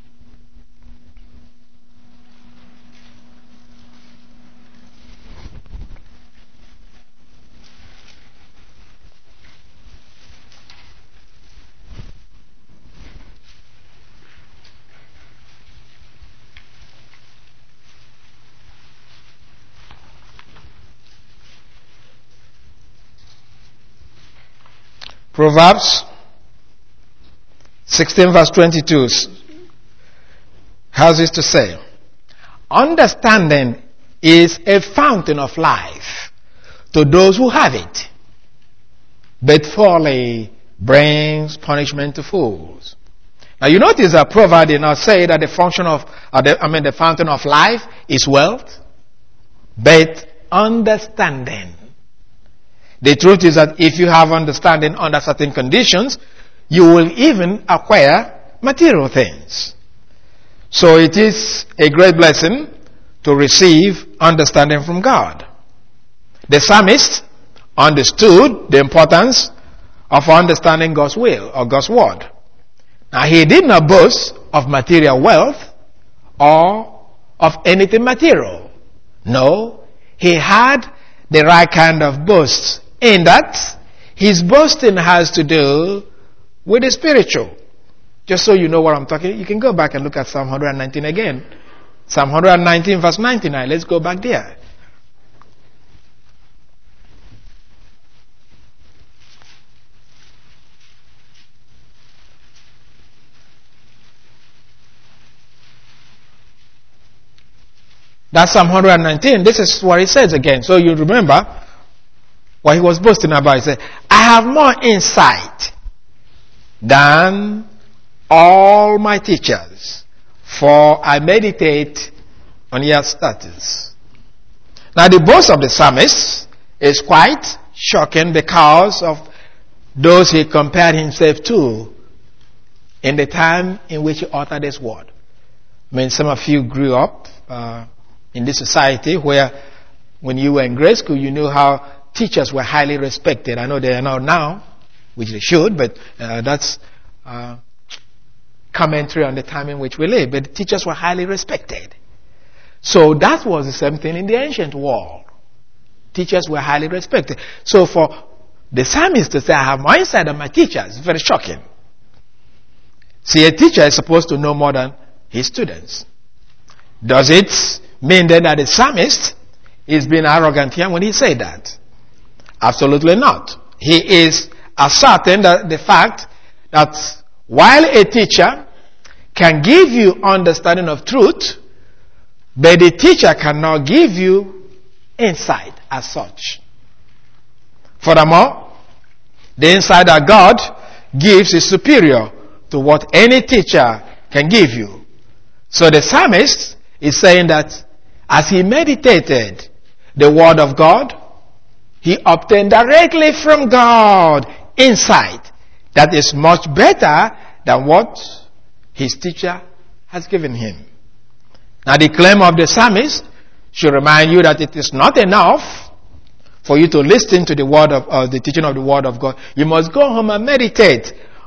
Proverbs sixteen verse twenty-two has this to say, understanding is a fountain of life to those who have it, but folly brings punishment to fools. Now you notice that Proverbs did not say that the function of, uh, the, I mean the fountain of life is wealth, but understanding. The truth is that if you have understanding under certain conditions, you will even acquire material things. So it is a great blessing to receive understanding from God. The psalmist understood the importance of understanding God's will or God's word. Now he did not boast of material wealth or of anything material. No, he had the right kind of boast, in that his boasting has to do with the spiritual. Just so you know what I'm talking, you can go back and look at Psalm one nineteen again. Psalm one nineteen verse ninety-nine. Let's go back there. That's Psalm one nineteen. This is what it says again. So you remember what he was boasting about. He said, I have more insight than all my teachers, for I meditate on your statutes. Now the boast of the psalmist is quite shocking because of those he compared himself to in the time in which he uttered this word. I mean, some of you grew up uh, in this society where when you were in grade school, you knew how teachers were highly respected. I know they are not now, which they should, but uh, that's uh, commentary on the time in which we live. But teachers were highly respected. So that was the same thing in the ancient world. Teachers were highly respected. So for the psalmist to say, I have more insight than my teachers, is very shocking. See, a teacher is supposed to know more than his students. Does it mean then that the psalmist is being arrogant here when he said that? Absolutely not. He is asserting that the fact that while a teacher can give you understanding of truth, but the teacher cannot give you insight as such. Furthermore, the insight that God gives is superior to what any teacher can give you. So the psalmist is saying that as he meditated the word of God, he obtained directly from God insight that is much better than what his teacher has given him. Now the claim of the psalmist should remind you that it is not enough for you to listen to the word of uh, the teaching of the word of God. You must go home and meditate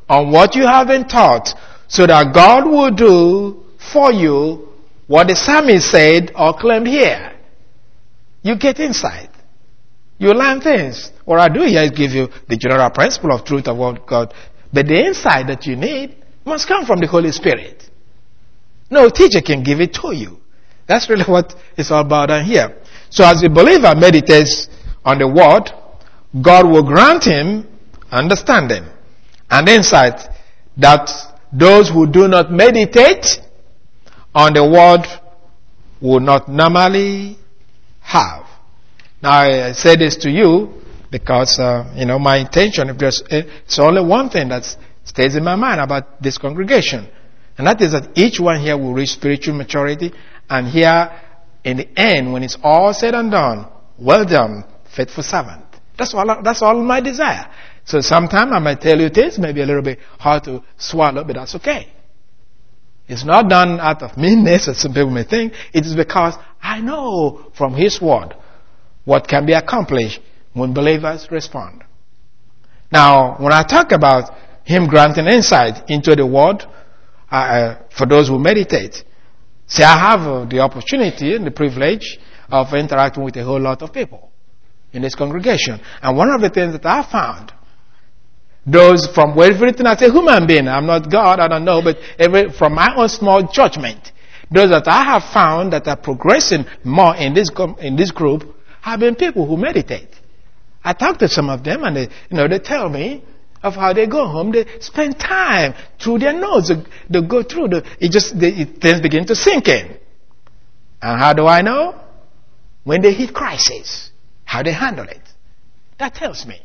on what you have been taught, so that God will do for you what the psalmist said or claimed here. You get insight. You learn things. What I do here is give you the general principle of truth of what God, but the insight that you need must come from the Holy Spirit. No teacher can give it to you. That's really what it's all about down here. So as the believer meditates on the word, God will grant him understanding and insight that those who do not meditate on the word will not normally have. Now I say this to you because, uh, you know, my intention, if there's, it's only one thing that stays in my mind about this congregation. And that is that each one here will reach spiritual maturity, and here in the end, when it's all said and done, well done, faithful servant. That's all, that's all my desire. So sometimes I might tell you things, maybe a little bit hard to swallow, but that's okay. It's not done out of meanness, as some people may think. It is because I know from His Word what can be accomplished when believers respond. Now, when I talk about Him granting insight into the Word, uh, for those who meditate, see, I have uh, the opportunity and the privilege of interacting with a whole lot of people in this congregation. And one of the things that I found, those from everything, I say human being, I'm not God, I don't know, but every, from my own small judgment, those that I have found that are progressing more in this in this group have been people who meditate. I talk to some of them, and they, you know, they tell me of how they go home. They spend time through their notes. They, they go through the. It just they, it, things begin to sink in. And how do I know? When they hit crisis, how they handle it. That tells me.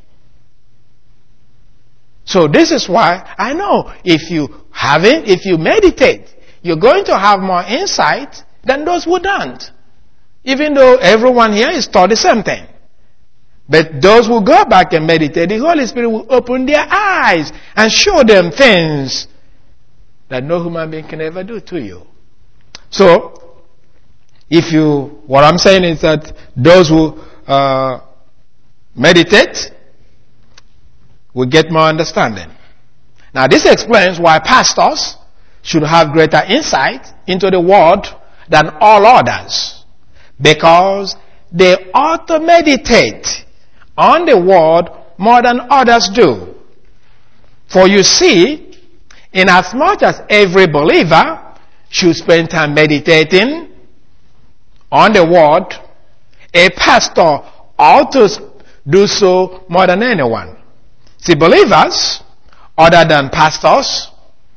So this is why I know if you haven't, if you meditate, you're going to have more insight than those who don't. Even though everyone here is taught the same thing. But those who go back and meditate, the Holy Spirit will open their eyes and show them things that no human being can ever do to you. So, if you, what I'm saying is that those who uh, meditate will get more understanding. Now, this explains why pastors should have greater insight into the Word than all others. Because they ought to meditate on the Word more than others do. For you see, inasmuch as every believer should spend time meditating on the Word, a pastor ought to do so more than anyone. See, believers, other than pastors,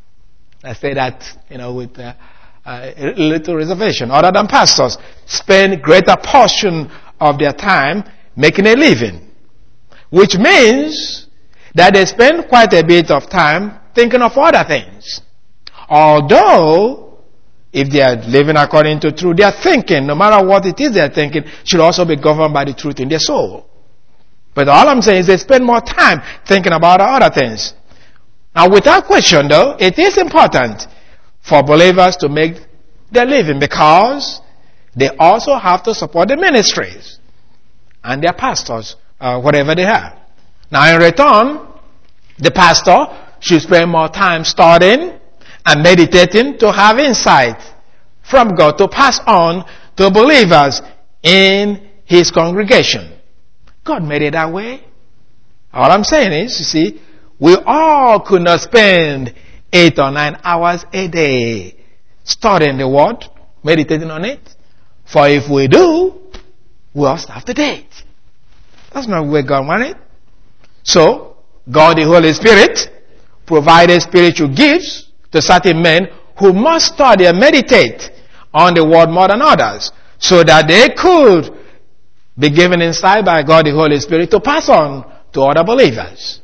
I say that, you know, with uh, uh, a little reservation, other than pastors, spend greater portion of their time making a living. Which means that they spend quite a bit of time thinking of other things. Although, if they are living according to truth, their thinking, no matter what it is they are thinking, should also be governed by the truth in their soul. But all I'm saying is they spend more time thinking about other things. Now, without question, though, it is important for believers to make their living because they also have to support the ministries and their pastors, uh, whatever they have. Now, in return, the pastor should spend more time studying and meditating to have insight from God to pass on to believers in his congregation. God made it that way. All I'm saying is, you see, we all could not spend eight or nine hours a day studying the Word, meditating on it. For if we do, we all starve to death. That's not where God wanted. So, God the Holy Spirit provided spiritual gifts to certain men who must study and meditate on the Word more than others, so that they could be given insight by God the Holy Spirit to pass on to other believers.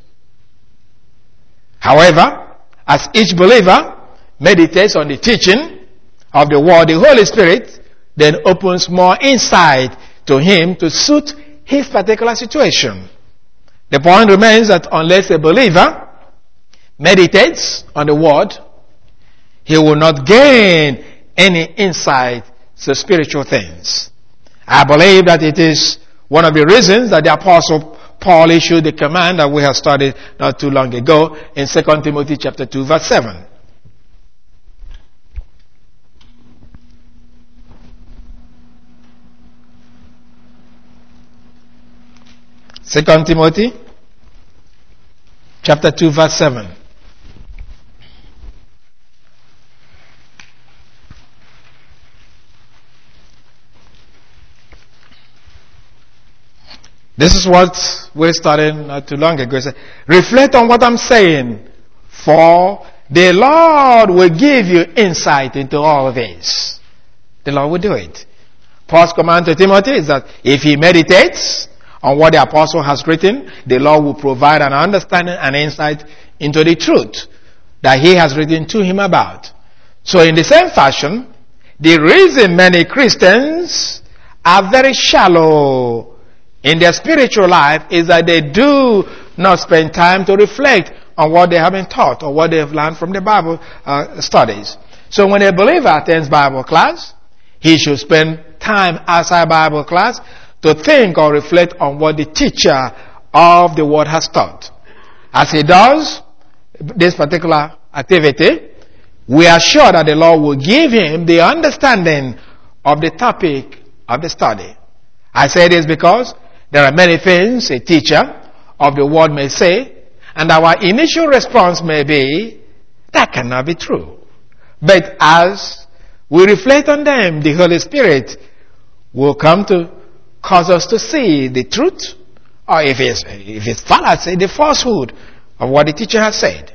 However, as each believer meditates on the teaching of the Word, the Holy Spirit then opens more insight to him to suit his particular situation. The point remains that unless a believer meditates on the Word, he will not gain any insight to spiritual things. I believe that it is one of the reasons that the Apostle Paul issued the command that we have studied not too long ago in Second Timothy chapter two, verse seven. Second Timothy chapter two, verse seven. This is what we started not too long ago. Reflect on what I'm saying, for the Lord will give you insight into all this. The Lord will do it. Paul's command to Timothy is that if he meditates on what the apostle has written, the Lord will provide an understanding and insight into the truth that he has written to him about. So in the same fashion, the reason many Christians are very shallow in their spiritual life is that they do not spend time to reflect on what they have been taught or what they have learned from the Bible uh, studies. So when a believer attends Bible class, he should spend time outside Bible class to think or reflect on what the teacher of the word has taught. As he does this particular activity, we are sure that the Lord will give him the understanding of the topic of the study. I say this because there are many things a teacher of the word may say, and our initial response may be, that cannot be true. But as we reflect on them, the Holy Spirit will come to cause us to see the truth, or if it's, if it's fallacy, the falsehood of what the teacher has said.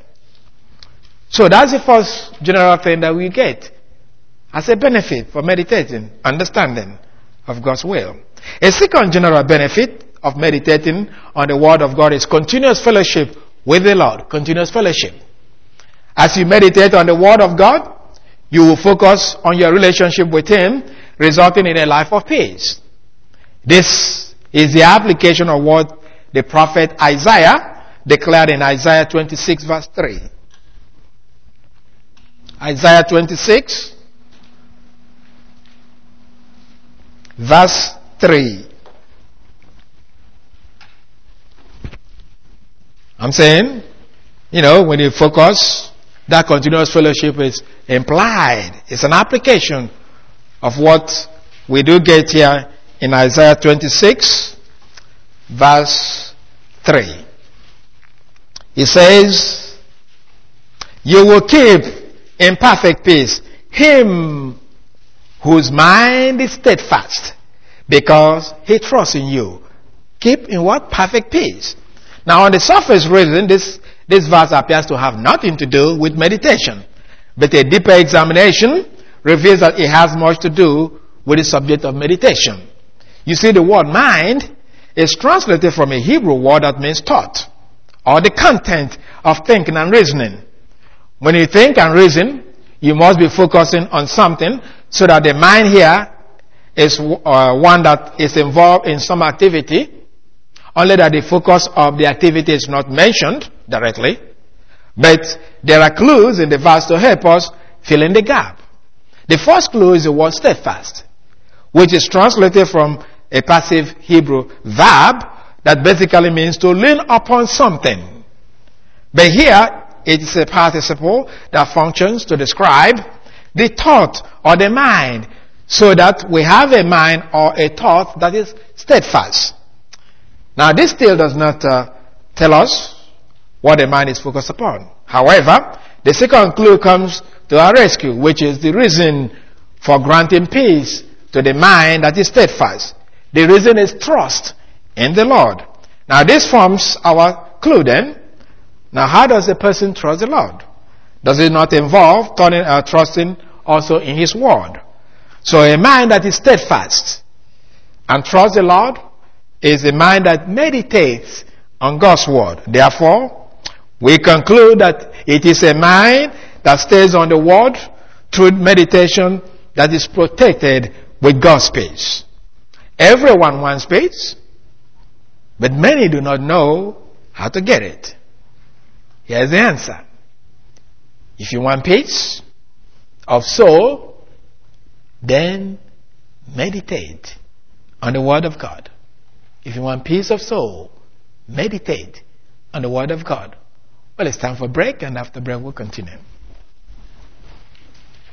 So that's the first general thing that we get as a benefit for meditating, understanding of God's will. A second general benefit of meditating on the Word of God is continuous fellowship with the Lord. Continuous fellowship. As you meditate on the Word of God, you will focus on your relationship with Him, resulting in a life of peace. This is the application of what the prophet Isaiah declared in Isaiah twenty-six verse three. Isaiah twenty-six verse three. I'm saying, you know, when you focus, that continuous fellowship is implied. It's an application of what we do get here in Isaiah twenty-six verse three. He says, you will keep in perfect peace him whose mind is steadfast, because he trusts in you. Keep in what? Perfect peace. Now on the surface reason, this, this verse appears to have nothing to do with meditation. But a deeper examination reveals that it has much to do with the subject of meditation. You see, the word mind is translated from a Hebrew word that means thought, or the content of thinking and reasoning. When you think and reason, you must be focusing on something, so that the mind here is uh, one that is involved in some activity, only that the focus of the activity is not mentioned directly, but there are clues in the verse to help us fill in the gap. The first clue is the word steadfast, which is translated from a passive Hebrew verb that basically means to lean upon something. But here, it is a participle that functions to describe the thought or the mind, so that we have a mind or a thought that is steadfast. Now, this still does not uh, tell us what the mind is focused upon. However, the second clue comes to our rescue, which is the reason for granting peace to the mind that is steadfast. The reason is trust in the Lord. Now, this forms our clue then. Now, how does a person trust the Lord? Does it not involve turning, uh, trusting also in His Word? So a mind that is steadfast and trusts the Lord is a mind that meditates on God's Word. Therefore, we conclude that it is a mind that stays on the Word through meditation that is protected with God's peace. Everyone wants peace, but many do not know how to get it. Here's the answer. If you want peace of soul, then meditate on the Word of God. If you want peace of soul, meditate on the Word of God. Well, it's time for break, and after break we'll continue.